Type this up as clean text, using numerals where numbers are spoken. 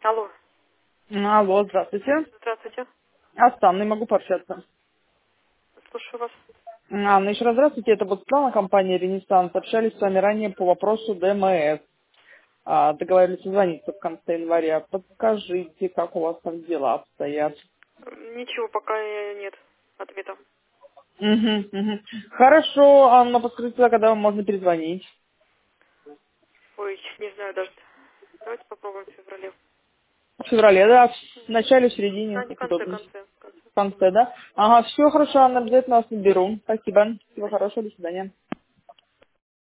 Алло, Алло, здравствуйте. здравствуйте. А с Анной могу пообщаться. Слушаю вас. Анна, еще раз здравствуйте. Это вот страна компания «Ренессанс». Общались с вами ранее по вопросу ДМС. Договорились созвониться в конце января. Подскажите, как у вас там дела обстоят? Ничего, пока нет ответа. Угу. Хорошо, Анна, подскажите, когда вам можно перезвонить? Ой, не знаю даже. Давайте попробуем в феврале. В феврале, да? В Мгм. начале, в середине, Да, не как конце, удобно. конце, конце. В конце, да? Ага, все хорошо, Анна, обязательно вас наберу. Спасибо. Всего Спасибо. хорошего, до свидания.